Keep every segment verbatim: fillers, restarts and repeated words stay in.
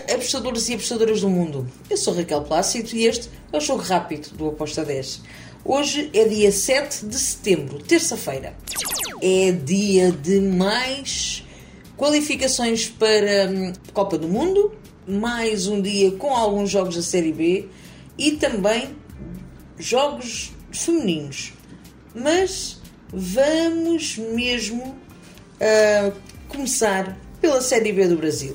apostadores e apostadoras do mundo, eu sou Raquel Plácido e este é o Jogo Rápido do Aposta dez. Hoje é dia sete de setembro, terça-feira. É dia de mais qualificações para a Copa do Mundo, mais um dia com alguns jogos da Série B e também jogos femininos. Mas vamos mesmo uh, começar pela Série B do Brasil.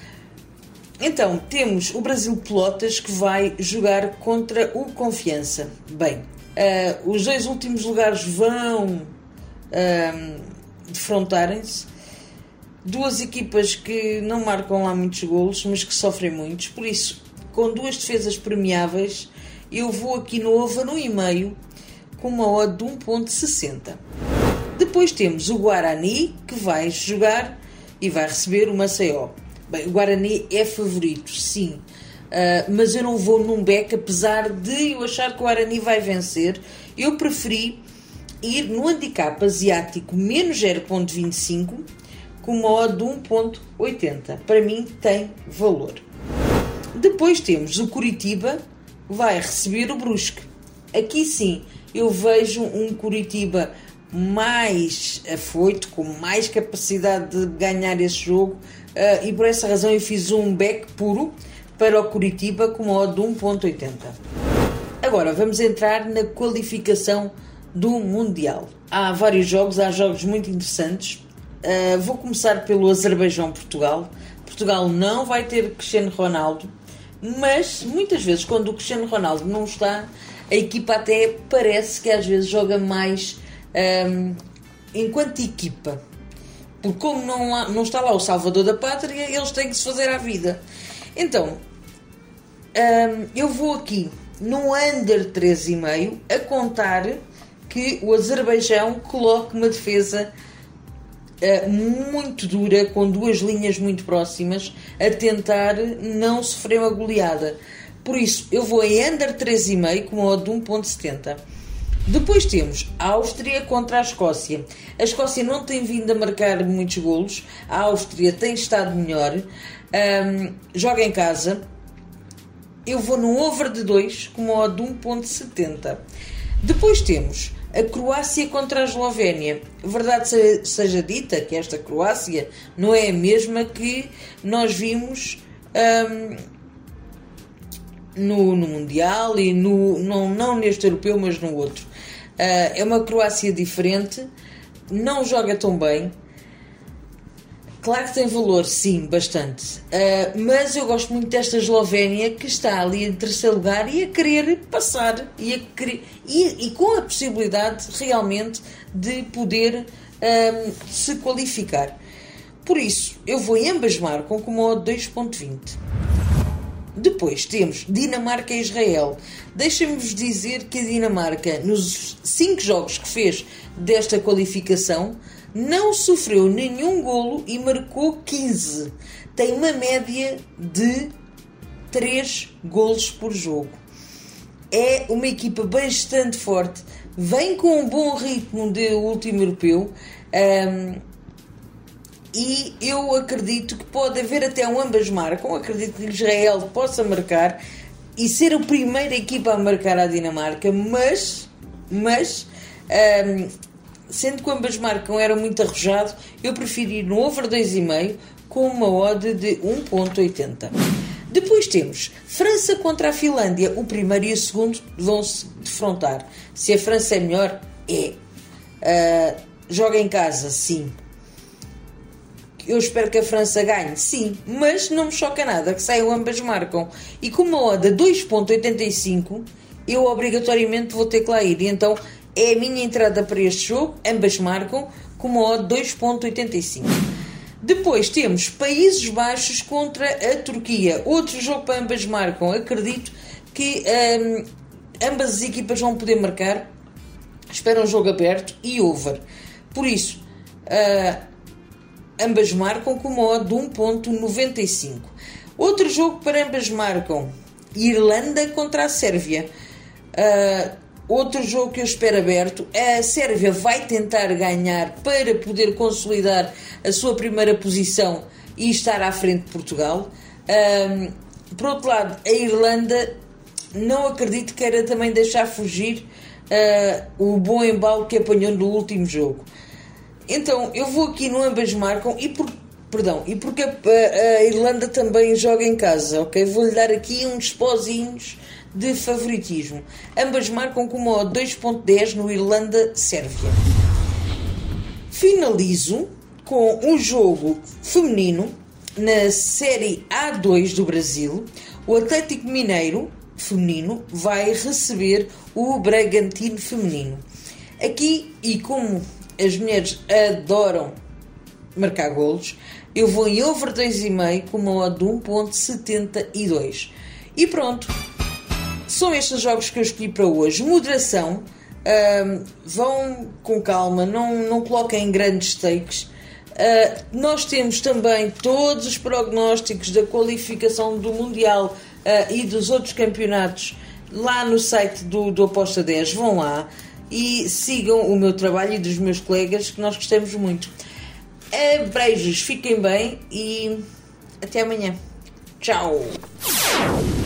Então, temos o Brasil Pelotas que vai jogar contra o Confiança. Bem, uh, os dois últimos lugares vão uh, defrontarem-se. Duas equipas que não marcam lá muitos golos, mas que sofrem muitos. Por isso, com duas defesas premiáveis, eu vou aqui no over um e meio com uma odd de um ponto sessenta. Depois temos o Guarani, que vai jogar e vai receber o Maceió. Bem, o Guarani é favorito, sim, uh, mas eu não vou num back, apesar de eu achar que o Guarani vai vencer. Eu preferi ir no handicap asiático menos zero ponto vinte e cinco com uma odd de um ponto oitenta. Para mim tem valor. Depois temos o Curitiba, vai receber o Brusque. Aqui sim, eu vejo um Curitiba mais afoito, com mais capacidade de ganhar esse jogo, uh, e por essa razão eu fiz um back puro para o Curitiba com uma odd de um ponto oitenta. Agora vamos entrar na qualificação do Mundial. Há vários jogos, há jogos muito interessantes. Uh, vou começar pelo Azerbaijão-Portugal. Portugal não vai ter Cristiano Ronaldo, mas muitas vezes quando o Cristiano Ronaldo não está, a equipa até parece que às vezes joga mais um, enquanto equipa, porque como não, há, não está lá o salvador da pátria, eles têm que se fazer à vida. Então um, eu vou aqui no under três e meio a contar que o Azerbaijão coloque uma defesa uh, muito dura, com duas linhas muito próximas, a tentar não sofrer uma goleada. Por isso, eu vou em under três e meio com uma odd de um ponto setenta. Depois temos a Áustria contra a Escócia. A Escócia não tem vindo a marcar muitos golos. A Áustria tem estado melhor. Um, joga em casa. Eu vou no over de dois com uma odd de um ponto setenta. Depois temos a Croácia contra a Eslovénia. Verdade seja dita que esta Croácia não é a mesma que nós vimos Um, No, no Mundial e no, não, não neste europeu, mas no outro. Uh, é uma Croácia diferente, não joga tão bem. Claro que tem valor, sim, bastante. Uh, mas eu gosto muito desta Eslovénia, que está ali em terceiro lugar e a querer passar e, a querer, e, e com a possibilidade realmente de poder um, se qualificar. Por isso, eu vou em ambas marcam com uma odd de dois ponto vinte. Depois temos Dinamarca e Israel. Deixem-me-vos dizer que a Dinamarca, nos cinco jogos que fez desta qualificação, não sofreu nenhum golo e marcou quinze. Tem uma média de três golos por jogo. É uma equipa bastante forte, vem com um bom ritmo do último europeu. Um, E eu acredito que pode haver até um ambas marcam. Acredito que Israel possa marcar e ser a primeira equipa a marcar a Dinamarca, mas, mas um, sendo que ambas marcam era muito arrojado, eu prefiro ir no over dois e meio com uma odd de um ponto oitenta. Depois temos França contra a Finlândia. O primeiro e o segundo vão-se defrontar. Se a França é melhor, é. Uh, joga em casa, sim. Eu espero que a França ganhe, sim, mas não me choca nada que saiam ambas marcam. E com uma odd de dois ponto oitenta e cinco, eu obrigatoriamente vou ter que lá ir. E então é a minha entrada para este jogo, ambas marcam, com uma odd de dois ponto oitenta e cinco. Depois temos Países Baixos contra a Turquia. Outro jogo para ambas marcam. Acredito que hum, ambas as equipas vão poder marcar. Espero um jogo aberto e over. Por isso, Uh, ambas marcam com uma odd de um ponto noventa e cinco. Outro jogo para ambas marcam, Irlanda contra a Sérvia. Uh, outro jogo que eu espero aberto. A Sérvia vai tentar ganhar para poder consolidar a sua primeira posição e estar à frente de Portugal. Um, por outro lado, a Irlanda não acredito que queira também deixar fugir uh, o bom embalo que apanhou no último jogo. Então, eu vou aqui no ambas marcam e por, perdão, e porque a, a Irlanda também joga em casa, ok? Vou-lhe dar aqui uns pozinhos de favoritismo. Ambas marcam com uma odd dois ponto dez no Irlanda-Sérvia. Finalizo com um jogo feminino na Série A dois do Brasil. O Atlético Mineiro feminino vai receber o Bragantino feminino. Aqui, e como as mulheres adoram marcar golos, eu vou em over dois vírgula cinco com uma odd de um ponto setenta e dois. E pronto, são estes os jogos que eu escolhi para hoje. Moderação, um, vão com calma, não, não coloquem grandes stakes. Uh, nós temos também todos os prognósticos da qualificação do Mundial uh, e dos outros campeonatos lá no site do, do Aposta dez. Vão lá e sigam o meu trabalho e dos meus colegas, que nós gostamos muito. Uh, beijos, fiquem bem e até amanhã. Tchau!